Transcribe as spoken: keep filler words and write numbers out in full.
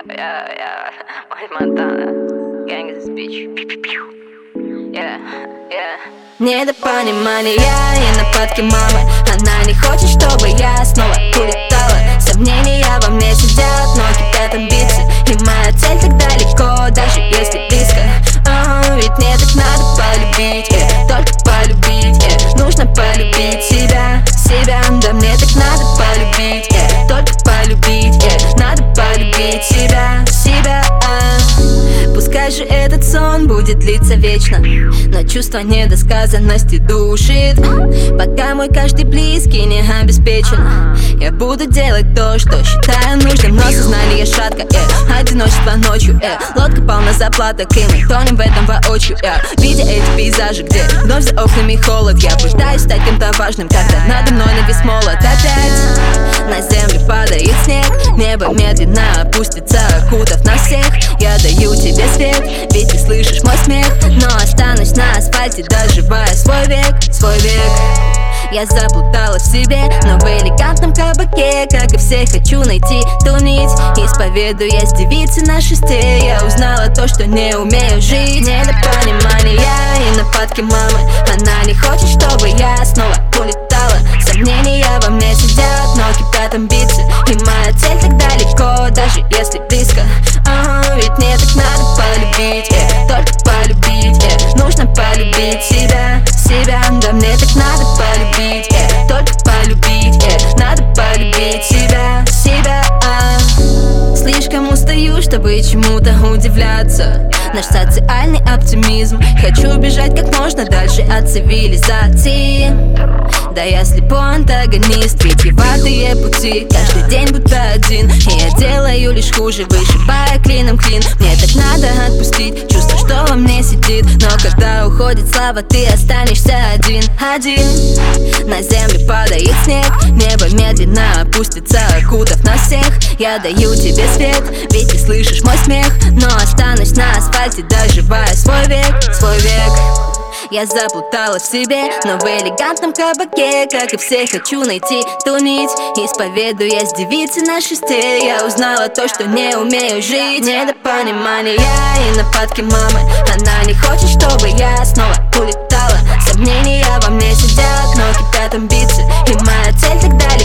Yeah, yeah, yeah. White Montana. Gang is this bitch. Yeah, yeah. Недопонимание и нападки мамы. Она не хочет, чтобы я снова улетала. Сомнения во мне сидят, но кипят амбиции. И моя цель так далеко, даже если близко. А, ведь мне так надо полюбить, э, только полюбить, э. Нужно полюбить себя, себя. Да мне так надо полюбить, э, только полюбить, э. Надо полюбить себя, себя, а. Пускай же этот сон будет длиться вечно, но чувство недосказанности душит. Пока мой каждый близкий не обеспечен, я буду делать то, что считаю нужным. Но сознание шатко, э, одиночество ночью, э. Лодка полна заплаток, и мы тонем в этом воочию, э. Видя эти пейзажи, где вновь за окнами холод, я пытаюсь стать кем-то важным, когда надо мной навис молот. Опять на землю падает снег, небо медленно опустится, окутав нас всех. Я даю тебе свет, ведь ты слышишь мой смех, но останусь на асфальте, доживая свой век, свой век. Я заплутала в себе, но в элегантном кабаке, как и все, хочу найти ту нить. Исповедуясь девице на шесте, я узнала то, что не умею жить. Недопонимание и нападки мамы. Она не хочет, чтобы я снова улетала. Сомнения во мне сидят, но кипят амбиции. И моя цель так далеко, даже если близко. А, ведь мне так надо полюбить, э, только полюбить, э. Нужно полюбить себя, себя. Да мне так надо полюбить, э, только полюбить, э. Надо полюбить себя, себя, а. Слишком устаю, чтобы чему-то удивляться. Наш социальный оптимизм. Хочу бежать как можно дальше от цивилизации. Да я слепой антагонист, витиеватые пути. Каждый день будто один, и я делаю лишь хуже, вышибая клином клин. Мне так надо отпустить чувство, что во мне сидит. Но когда уходит слава, ты останешься один, один. На землю падает снег, небо медленно опустится, окутав нас всех. Я даю тебе свет, ведь ты слышишь мой смех, но останусь на асфальте, доживая свой век, свой век. Я заплутала в себе, но в элегантном кабаке, как и все, хочу найти ту нить. Исповедуясь девице на шесте, я узнала то, что не умею жить. Недопонимание и нападки мамы. Она не хочет, чтобы я снова улетала. Сомнения во мне сидят, но кипят амбиции. И моя цель так далее.